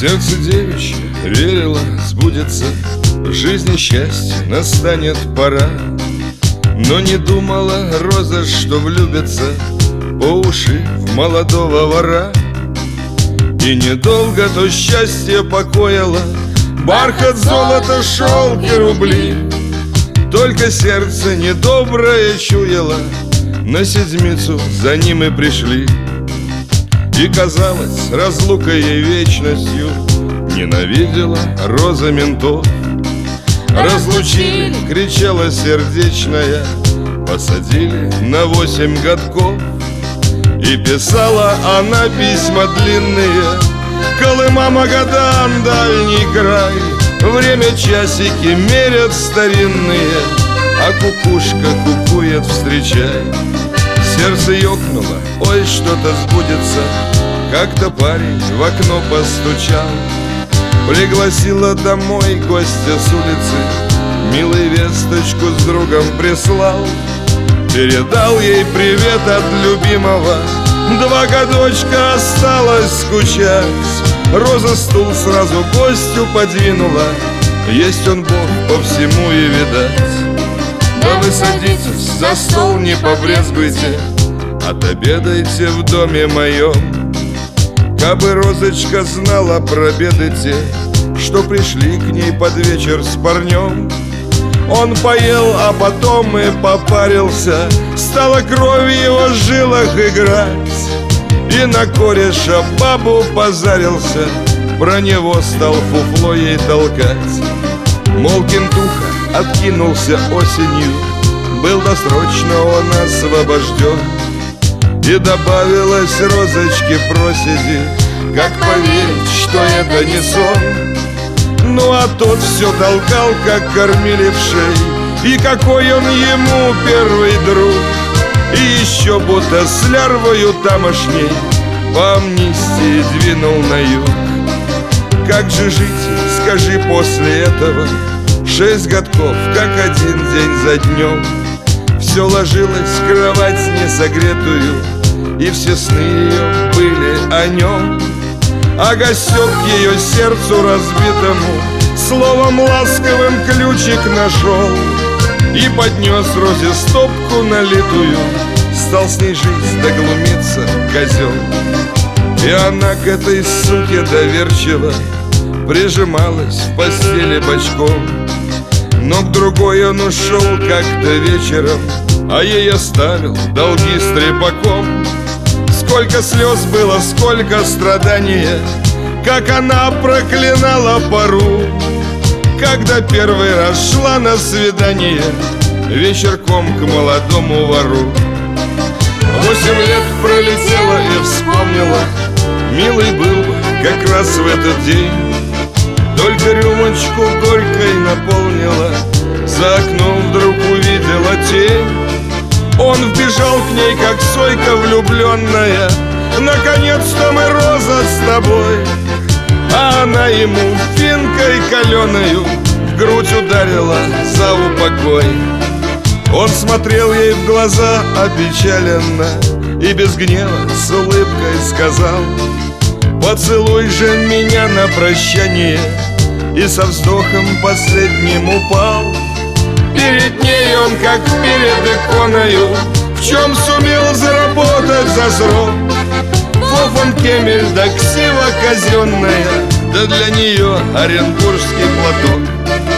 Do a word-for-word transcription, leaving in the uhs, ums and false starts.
Сердце девичье верило, сбудется, в жизни счастье настанет пора. Но не думала роза, что влюбится по уши в молодого вора. И недолго то счастье покоило бархат, золото, шелк и рубли. Только сердце недоброе чуяло, на седмицу за ним и пришли. И казалось, разлука ей вечностью ненавидела роза ментов. Разлучили, кричала сердечная, посадили на восемь годков. И писала она письма длинные: Колыма, Магадан, дальний край. Время часики мерят старинные, а кукушка кукует, встречай. Сердце ёкнуло, ой, что-то сбудется. Как-то парень в окно постучал, пригласила домой гостя с улицы, милый весточку с другом прислал. Передал ей привет от любимого, два годочка осталось скучать. Роза стул сразу гостю подвинула, есть он Бог по всему и видать. Да вы садитесь, за стол не побрезгуйте, отобедайте в доме моем. Кабы розочка знала про беды те, что пришли к ней под вечер с парнем. Он поел, а потом и попарился, стала кровь в его жилах играть. И на кореша бабу позарился, про него стал фуфло ей толкать. Мол, кентуха откинулся осенью, был досрочно он освобожден. И добавилась розочке проседи, как поверить, что это не сон. Ну а тот все толкал, как кормили в шей, и какой он ему первый друг. И еще будто с лярвою тамошней по амнистии двинул на юг. Как же жить, скажи, после этого? Шесть годков, как один день за днем. Все ложилось в кровать несогретую, и все сны ее были о нем. А гостек ее сердцу разбитому словом ласковым ключик нашел. И поднес розе стопку налитую, стал с ней жить, доглумиться козел. И она к этой суке доверчиво прижималась в постели бочком. Но к другой он ушел как-то вечером, а ей оставил долги с трепаком. Сколько слез было, сколько страдания, как она проклинала пору, когда первый раз шла на свидание вечерком к молодому вору. Восемь лет пролетело и вспомнила, милый был бы как раз в этот день. Только рюмочку горькой наполнила, за окном вдруг увидела тень. Он вбежал к ней, как сойка влюбленная: наконец-то мы, Роза, с тобой. А она ему финкой каленою в грудь ударила за упокой. Он смотрел ей в глаза опечаленно и без гнева с улыбкой сказал: поцелуй же меня на прощание. И со вздохом последним упал. Перед ней он, как перед иконою, в чем сумел заработать за срок. Фофан Кемель да ксива казенная, да для нее оренбургский платок.